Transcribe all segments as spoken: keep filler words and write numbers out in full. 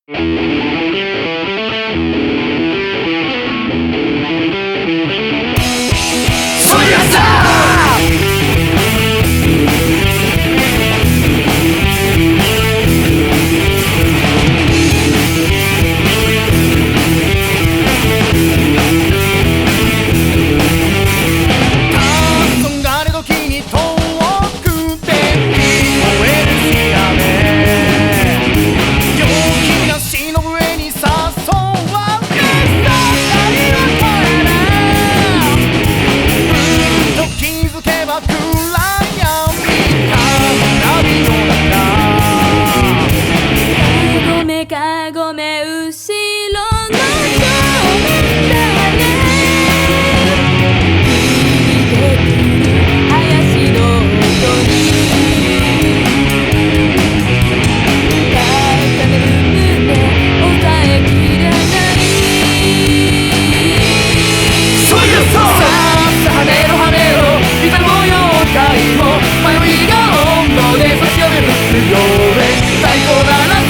そりゃさかごめ後ろの正面だね響いてくる林の音に高める胸抑えきれないそりゃささあ跳ねろ跳ねろ見た模様界も迷いが温度で差し寄せるよね最高だな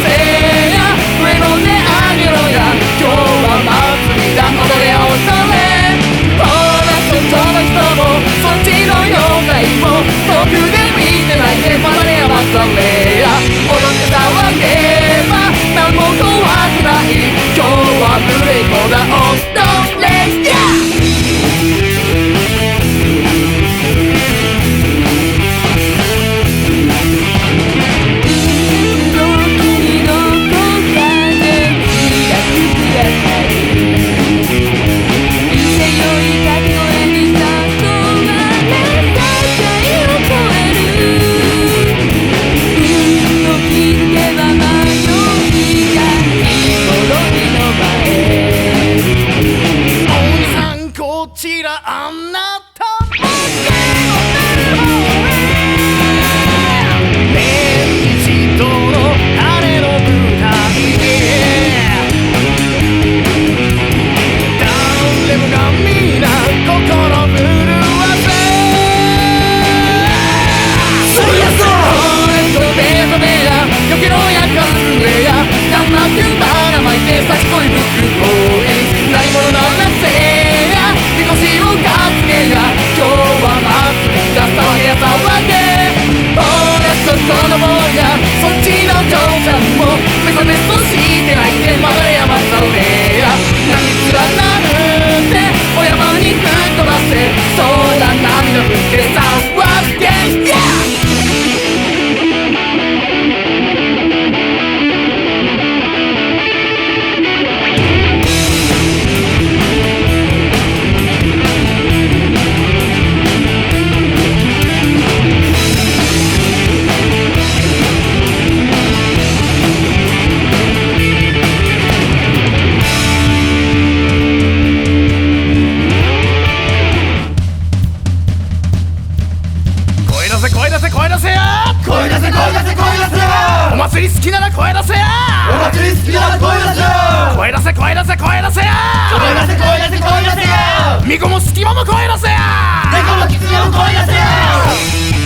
あんなたも年一度の晴れの舞台で誰もが皆心震わせそりゃそう俺と目覚めやよけろやかすれや生くばらまいて差し込いぶくこいないものならせみこしを担げや今日は祭りだ騒げや騒げ俺とこの坊やそっちの嬢ちゃんもメソメソしてないで曲がれやまされや何つらなるってお山に吹っ飛ばせそうだ涙降って騒げ Yeah!声出せ声出せよ声出せ声出せ声出せよお祭り好きなら声出せよお祭り好きなら声出せよ声出せ声出せ声出せよ声出せ声出せ声出せよミコも隙間も声出せよ猫もキツネも声出せよ